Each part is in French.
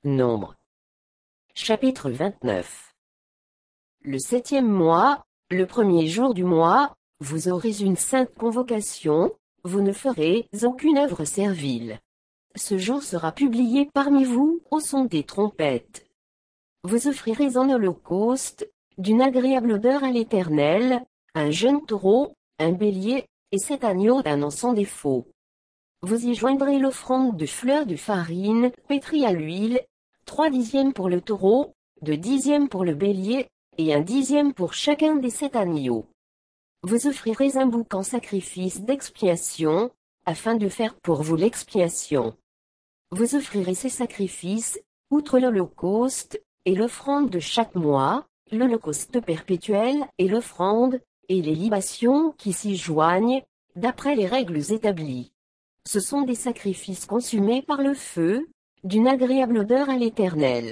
Nombre. Chapitre 29. Le 7e mois, le premier jour du mois, vous aurez une sainte convocation, vous ne ferez aucune œuvre servile. Ce jour sera publié parmi vous au son des trompettes. Vous offrirez en holocauste, d'une agréable odeur à l'Éternel, un jeune taureau, un bélier, et 7 agneaux d'un an sans défaut. Vous y joindrez l'offrande de fleurs de farine, pétrie à l'huile, 3/10 pour le taureau, 2/10 pour le bélier, et 1/10 pour chacun des 7 agneaux. Vous offrirez un bouc en sacrifice d'expiation, afin de faire pour vous l'expiation. Vous offrirez ces sacrifices, outre l'holocauste, et l'offrande de chaque mois, l'holocauste perpétuel et l'offrande, et les libations qui s'y joignent, d'après les règles établies. Ce sont des sacrifices consumés par le feu, d'une agréable odeur à l'Éternel.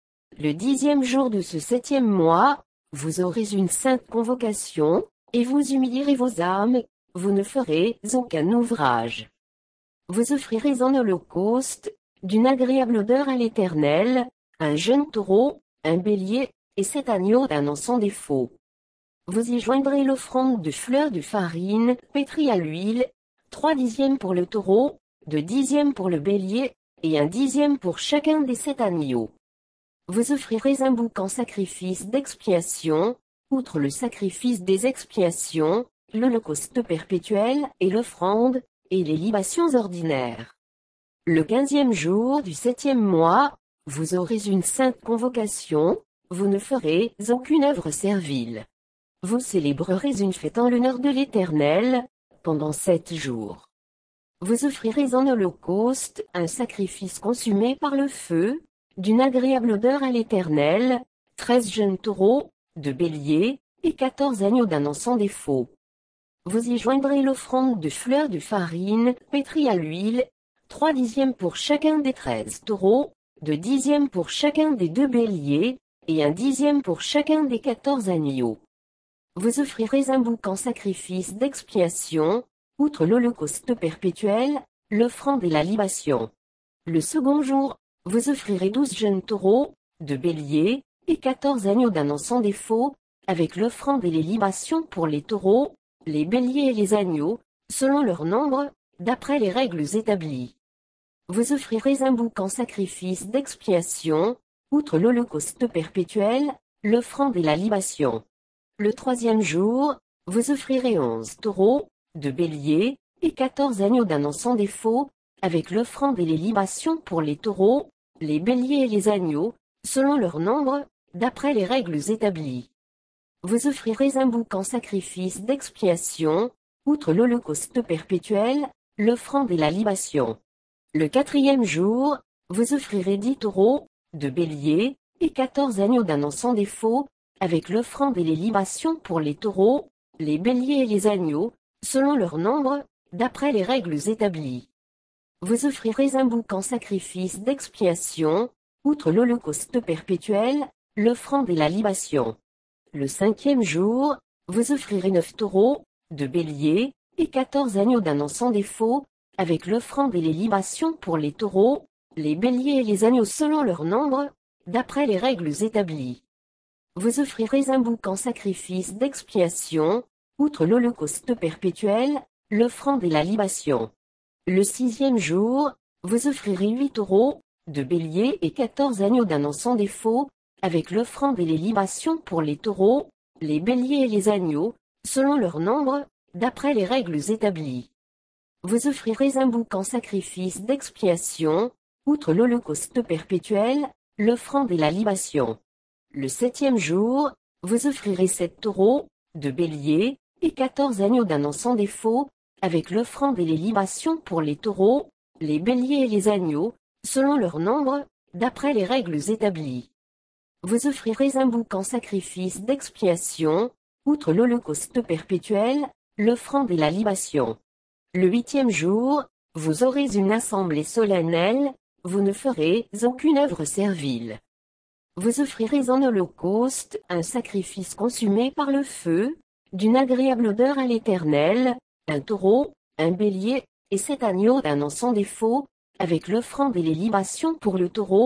Le 10e jour de ce 7e mois, vous aurez une sainte convocation, et vous humilierez vos âmes, vous ne ferez aucun ouvrage. Vous offrirez en holocauste, d'une agréable odeur à l'Éternel, un jeune taureau, un bélier, et 7 agneaux d'un an sans défaut. Vous y joindrez l'offrande de fleurs de farine, pétrie à l'huile, 3/10 pour le taureau, 2/10 pour le bélier, et 1/10 pour chacun des 7 agneaux. Vous offrirez un bouc en sacrifice d'expiation, outre le sacrifice des expiations, l'holocauste perpétuel et l'offrande, et les libations ordinaires. Le 15e jour du 7e mois, vous aurez une sainte convocation, vous ne ferez aucune œuvre servile. Vous célébrerez une fête en l'honneur de l'Éternel, pendant 7 jours. Vous offrirez en holocauste un sacrifice consumé par le feu, d'une agréable odeur à l'Éternel, 13 jeunes taureaux, 2 béliers, et 14 agneaux d'un an sans défaut. Vous y joindrez l'offrande de fleurs de farine, pétrie à l'huile, 3/10 pour chacun des 13 taureaux, 2/10 pour chacun des 2 béliers, et 1/10 pour chacun des 14 agneaux. Vous offrirez un bouc en sacrifice d'expiation, outre l'holocauste perpétuel, l'offrande et la libation. Le second jour, vous offrirez 12 jeunes taureaux, 2 béliers, et 14 agneaux d'un an sans défaut, avec l'offrande et les libations pour les taureaux, les béliers et les agneaux, selon leur nombre, d'après les règles établies. Vous offrirez un bouc en sacrifice d'expiation, outre l'holocauste perpétuel, l'offrande et la libation. Le 3e jour, vous offrirez 11 taureaux, 2 béliers, et 14 agneaux d'un an sans défaut, avec l'offrande et les libations pour les taureaux, les béliers et les agneaux, selon leur nombre, d'après les règles établies. Vous offrirez un bouc en sacrifice d'expiation, outre l'holocauste perpétuel, l'offrande et la libation. Le 4e jour, vous offrirez 10 taureaux, 2 béliers, et 14 agneaux d'un an sans défaut, avec l'offrande et les libations pour les taureaux, les béliers et les agneaux, selon leur nombre, d'après les règles établies. Vous offrirez un bouc en sacrifice d'expiation, outre l'holocauste perpétuel, l'offrande et la libation. Le 5e jour, vous offrirez 9 taureaux, 2 béliers, et 14 agneaux d'un an sans défaut, avec l'offrande et les libations pour les taureaux, les béliers et les agneaux selon leur nombre, d'après les règles établies. Vous offrirez un bouc en sacrifice d'expiation, outre l'holocauste perpétuel, l'offrande et la libation. Le 6e jour, vous offrirez 8 taureaux, 2 béliers et 14 agneaux d'un an sans défaut, avec l'offrande et les libations pour les taureaux, les béliers et les agneaux, selon leur nombre, d'après les règles établies. Vous offrirez un bouc en sacrifice d'expiation, outre l'holocauste perpétuel, l'offrande et la libation. Le 7e jour, vous offrirez 7 taureaux, 2 béliers, et 14 agneaux d'un an sans défaut, avec l'offrande et les libations pour les taureaux, les béliers et les agneaux, selon leur nombre, d'après les règles établies. Vous offrirez un bouc en sacrifice d'expiation, outre l'holocauste perpétuel, l'offrande et la libation. Le 8e jour, vous aurez une assemblée solennelle, vous ne ferez aucune œuvre servile. Vous offrirez en holocauste un sacrifice consumé par le feu, d'une agréable odeur à l'Éternel, un taureau, un bélier, et 7 agneaux d'un an sans défaut, avec l'offrande et les libations pour le taureau,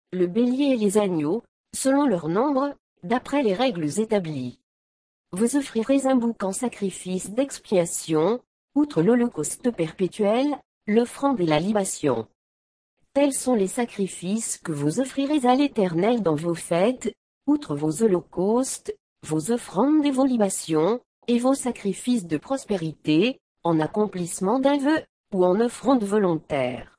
le bélier et les agneaux, selon leur nombre, d'après les règles établies. Vous offrirez un bouc en sacrifice d'expiation, outre l'holocauste perpétuel, l'offrande et la libation. Tels sont les sacrifices que vous offrirez à l'Éternel dans vos fêtes, outre vos holocaustes, vos offrandes et vos libations, et vos sacrifices de prospérité, en accomplissement d'un vœu, ou en offrande volontaire.